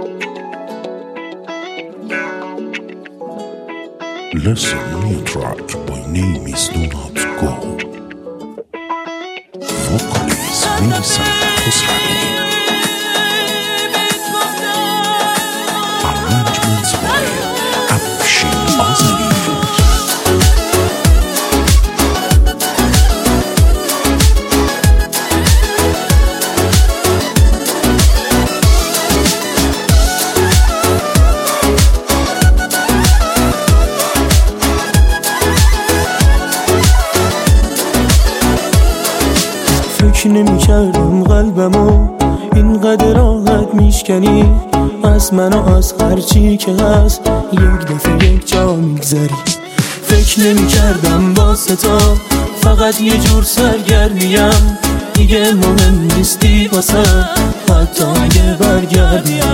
Listen, new track by name is Do Not Go. Vocalist Millicent Khosravi. Arrangements by Afshin Azali. فکر نمی کردم قلبمو اینقدر راحت میشکنی از من و از هرچی که هست یک دفعه یک جا میگذری. فکر نمی کردم واسه تا فقط یه جور سرگرمیم، دیگه مهم نیستی واسه حتی اگه برگردیم.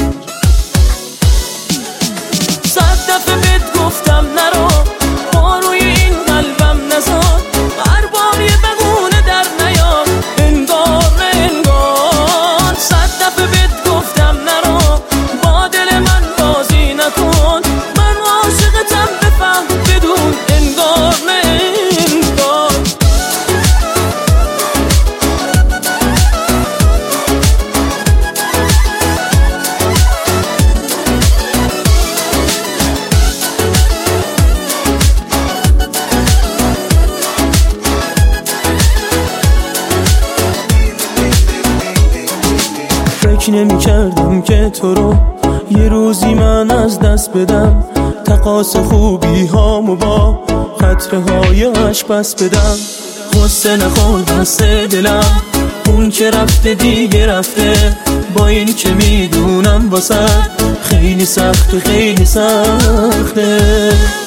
100 دفعه بهت گفتم نرو، ما روی این قلبم نزار، هر بار یه بگونه در نیار، انگار نه انگار. 100 دفعه بهت گفتم نرو، با دل من بازی نکن، من عاشقتم بفهم بدون انگار نه انگار. فکر نمی کردم که تو رو یه روزی من از دست بدم، تقاس خوبی هامو با قطره های عشق بس بدم. غصه نخور دست دلم، اون که رفته دیگه رفته، با این که میدونم واسه خیلی سخته خیلی سخته.